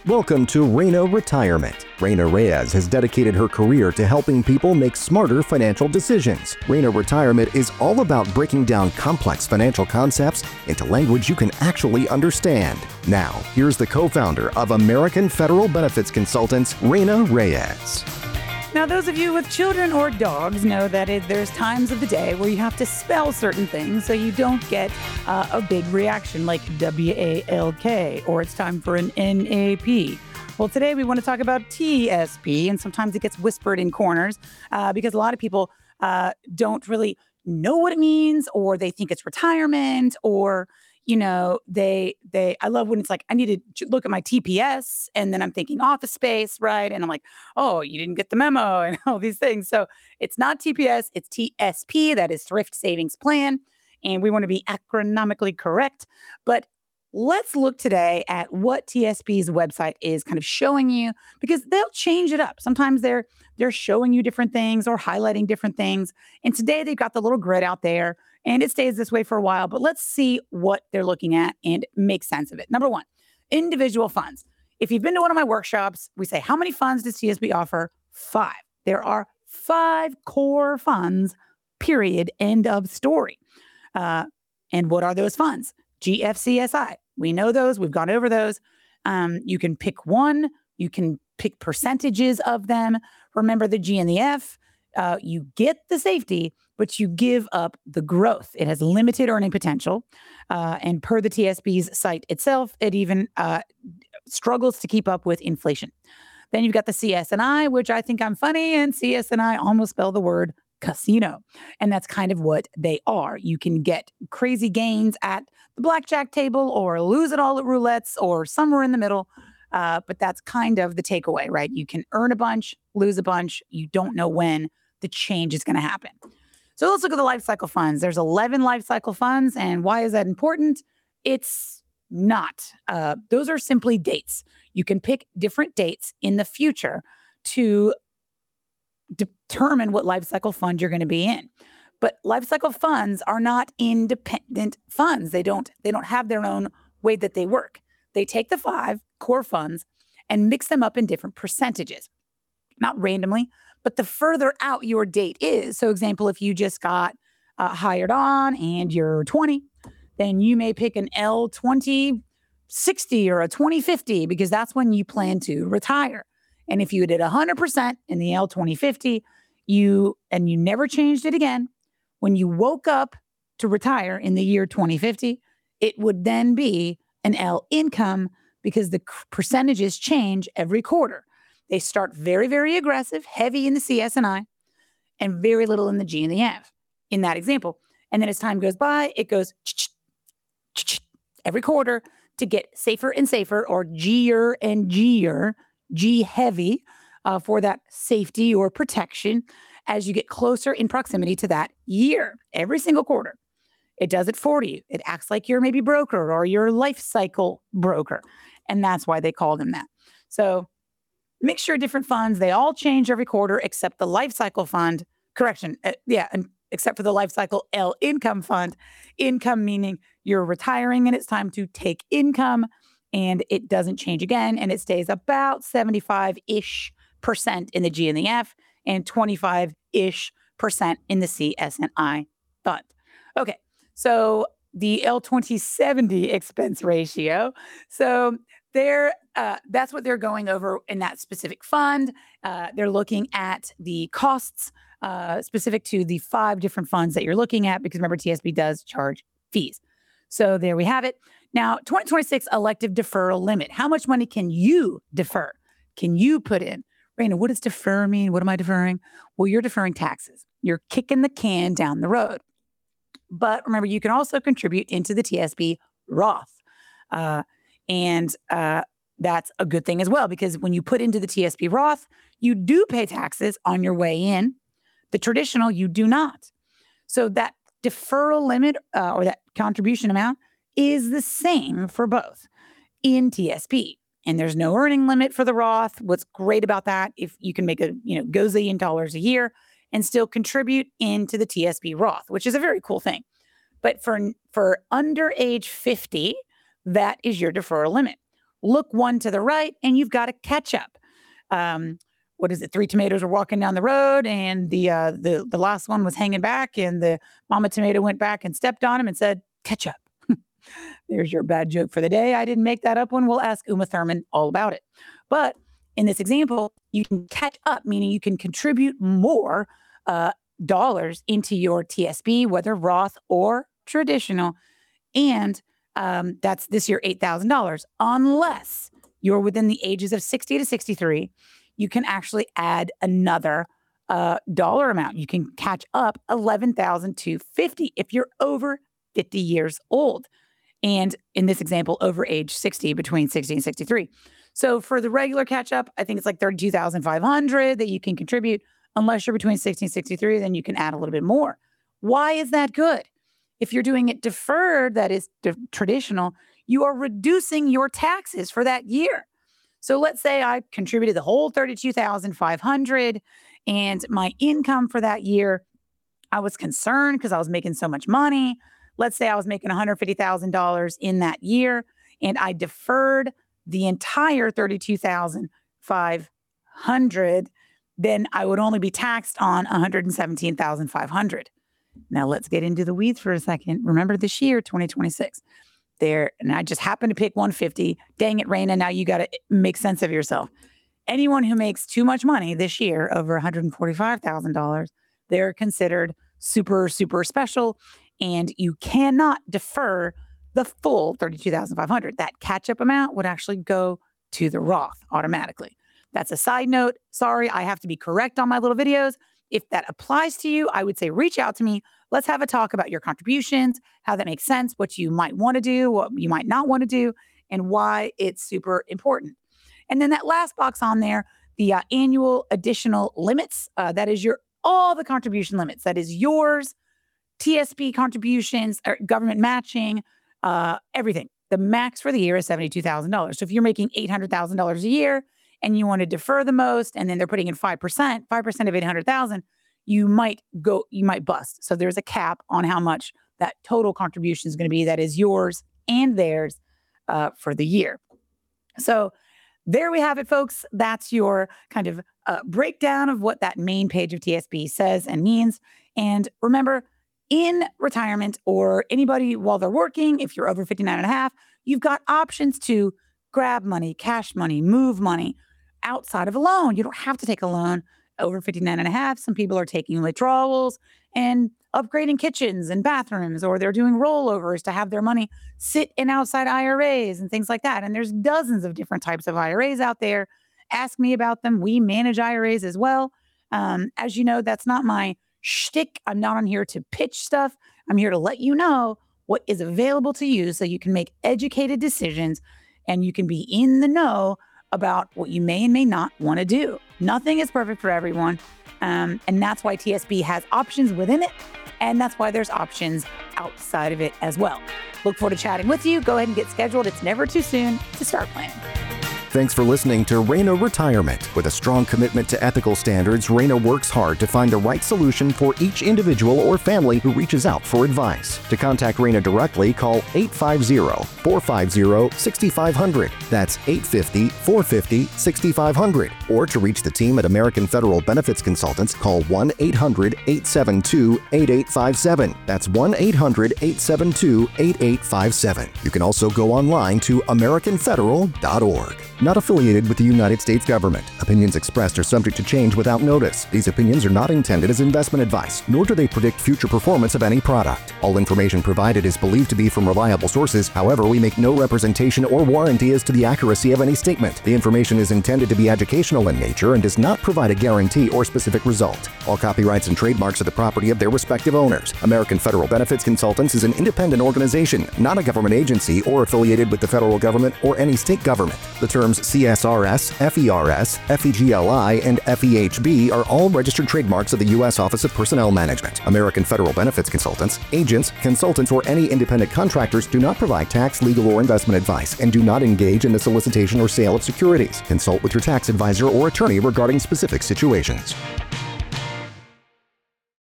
Welcome to Reina Retirement. Reina Reyes has dedicated her career to helping people make smarter financial decisions. Reina Retirement is all about breaking down complex financial concepts into language you can actually understand. Now, here's the co-founder of American Federal Benefits Consultants, Reina Reyes. Now, those of you with children or dogs know that there's times of the day where you have to spell certain things so you don't get a big reaction like WALK, or it's time for an NAP. Well, today we want to talk about TSP, and sometimes it gets whispered in corners because a lot of people don't really know what it means, or they think it's retirement, or I love when it's like, I need to look at my TPS, and then I'm thinking office space, right? And I'm like, oh, you didn't get the memo and all these things. So it's not TPS, it's TSP, that is Thrift Savings Plan. And we want to be acronomically correct. But let's look today at what TSP's website is kind of showing you, because they'll change it up. Sometimes they're showing you different things or highlighting different things. And today they've got the little grid out there, and it stays this way for a while, but let's see what they're looking at and make sense of it. Number one, individual funds. If you've been to one of my workshops, we say, how many funds does TSP offer? 5. There are 5 core funds, period, end of story. And what are those funds? GFCSI. We know those. We've gone over those. You can pick one. You can pick percentages of them. Remember the G and the F. You get the safety, but you give up the growth. It has limited earning potential. And per the TSP's site itself, it even struggles to keep up with inflation. Then you've got the CS&I, which I think I'm funny, and CS&I almost spell the word casino. And that's kind of what they are. You can get crazy gains at the blackjack table or lose it all at roulettes or somewhere in the middle. But that's kind of the takeaway, right? You can earn a bunch, lose a bunch. You don't know when the change is going to happen. So let's look at the life cycle funds. There's 11 life cycle funds. And why is that important? It's not. Those are simply dates. You can pick different dates in the future to determine what life cycle fund you're going to be in. But life cycle funds are not independent funds. They don't have their own way that they work. They take the 5 core funds and mix them up in different percentages, not randomly, but the further out your date is. So example, if you just got hired on and you're 20, then you may pick an L2060 or a 2050 because that's when you plan to retire. And if you did 100% in the L2050, you never changed it again, when you woke up to retire in the year 2050, it would then be an L income because the percentages change every quarter. They start very, very aggressive, heavy in the CS&I, and very little in the G and the F in that example. And then as time goes by, it goes every quarter to get safer and safer, or G-er and G-er, G heavy for that safety or protection as you get closer in proximity to that year. Every single quarter, it does it for you. It acts like your maybe broker or your life cycle broker. And that's why they call them that. So mixture of different funds, they all change every quarter except the life cycle fund. And except for the life cycle L income fund. Income meaning you're retiring and it's time to take income, and it doesn't change again, and it stays about 75-ish% in the G and the F and 25-ish% in the CS&I fund. Okay, so the L2070 expense ratio. So that's what they're going over in that specific fund. They're looking at the costs specific to the 5 different funds that you're looking at, because remember, TSP does charge fees. So there we have it. Now, 2026 elective deferral limit. How much money can you defer? Can you put in? Raina, what does defer mean? What am I deferring? Well, you're deferring taxes. You're kicking the can down the road. But remember, you can also contribute into the TSP Roth. And that's a good thing as well, because when you put into the TSP Roth, you do pay taxes on your way in. The traditional, you do not. So that deferral limit or that contribution amount is the same for both in TSP. And there's no earning limit for the Roth. What's great about that, if you can make a gazillion dollars a year and still contribute into the TSP Roth, which is a very cool thing. But for under age 50, that is your deferral limit. look one to the right, and you've got a ketchup. What is it? 3 tomatoes were walking down the road, and the last one was hanging back, and the mama tomato went back and stepped on him and said, ketchup. There's your bad joke for the day. I didn't make that up one. We'll ask Uma Thurman all about it. But in this example, you can catch up, meaning you can contribute more dollars into your TSP, whether Roth or traditional. And that's this year $8,000. Unless you're within the ages of 60 to 63, you can actually add another dollar amount. You can catch up $11,250 if you're over 50 years old. And in this example, over age 60, between 60 and 63. So for the regular catch up, I think it's like $32,500 that you can contribute. Unless you're between 60 and 63, then you can add a little bit more. Why is that good? If you're doing it deferred, that is traditional, you are reducing your taxes for that year. So let's say I contributed the whole $32,500 and my income for that year, I was concerned because I was making so much money. Let's say I was making $150,000 in that year and I deferred the entire $32,500, then I would only be taxed on $117,500. Now let's get into the weeds for a second. Remember this year, 2026. There, and I just happened to pick 150. Dang it, Raina, now you got to make sense of yourself. Anyone who makes too much money this year, over $145,000, they're considered super, super special, and you cannot defer the full $32,500. That catch-up amount would actually go to the Roth automatically. That's a side note. Sorry, I have to be correct on my little videos. If that applies to you, I would say reach out to me. Let's have a talk about your contributions, how that makes sense, what you might want to do, what you might not want to do, and why it's super important. And then that last box on there, the annual additional limits, that is all the contribution limits. That is yours, TSP contributions, government matching, everything. The max for the year is $72,000. So if you're making $800,000 a year and you want to defer the most, and then they're putting in 5% of 800,000, you might bust. So there's a cap on how much that total contribution is going to be. That is yours and theirs for the year. So there we have it, folks. That's your kind of breakdown of what that main page of TSP says and means. And remember, in retirement or anybody while they're working, if you're over 59 and a half, you've got options to grab money, cash money, move money outside of a loan. You don't have to take a loan over 59 and a half. Some people are taking withdrawals and upgrading kitchens and bathrooms, or they're doing rollovers to have their money sit in outside IRAs and things like that. And there's dozens of different types of IRAs out there. Ask me about them. We manage IRAs as well. As you know, that's not my shtick. I'm not on here to pitch stuff. I'm here to let you know what is available to you so you can make educated decisions and you can be in the know about what you may and may not want to do. Nothing is perfect for everyone. And that's why TSP has options within it. And that's why there's options outside of it as well. Look forward to chatting with you. Go ahead and get scheduled. It's never too soon to start planning. Thanks for listening to Raina Retirement. With a strong commitment to ethical standards, Raina works hard to find the right solution for each individual or family who reaches out for advice. To contact Raina directly, call 850-450-6500. That's 850-450-6500. Or to reach the team at American Federal Benefits Consultants, call 1-800-872-8857. That's 1-800-872-8857. You can also go online to americanfederal.org. Not affiliated with the United States government. Opinions expressed are subject to change without notice. These opinions are not intended as investment advice, nor do they predict future performance of any product. All information provided is believed to be from reliable sources. However, we make no representation or warranty as to the accuracy of any statement. The information is intended to be educational in nature and does not provide a guarantee or specific result. All copyrights and trademarks are the property of their respective owners. American Federal Benefits Consultants is an independent organization, not a government agency or affiliated with the federal government or any state government. The terms CSRS, FERS, FEGLI, and FEHB are all registered trademarks of the U.S. Office of Personnel Management. American Federal Benefits Consultants, agents, consultants, or any independent contractors do not provide tax, legal, or investment advice and do not engage in the solicitation or sale of securities. Consult with your tax advisor or attorney regarding specific situations.